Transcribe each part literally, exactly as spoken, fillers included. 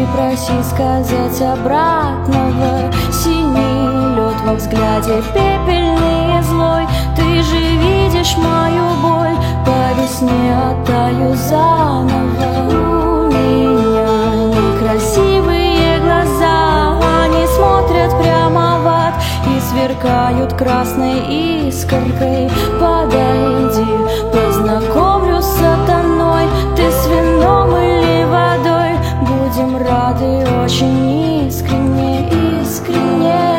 не проси сказать обратного. Синий лед во взгляде, пепельный и злой. Ты же видишь мою боль, по весне оттаю заново. У меня некрасивые глаза, они смотрят прямо в ад и сверкают красной искоркой. Подойди, познакомлю с сатаной. Ты с вином или водой, будем рады очень искренне, искренне.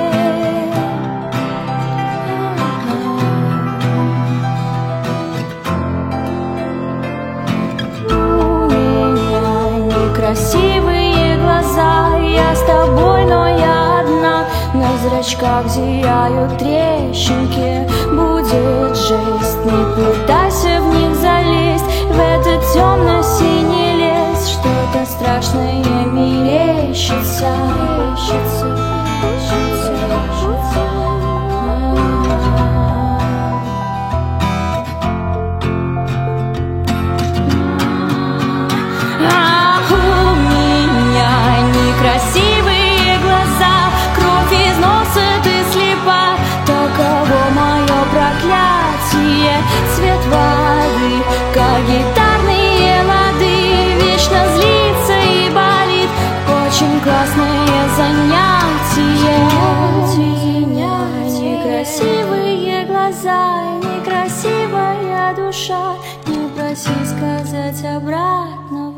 У меня некрасивые глаза, я с тобой, но я одна. На зрачках зияют трещинки, будет жесть, не пытайся в них залезть. В этот темно-синий лес что-то страшное мерещится, мерещится, мерещится, мерещится. Ах, у меня некрасивые глаза, кровь из носа, ты слепа. Таково мое проклятие, цвет воды, как гитарные лады, вечно злится и болит. Очень классное занятие. Некрасивые глаза, некрасивая душа, не проси сказать обратно.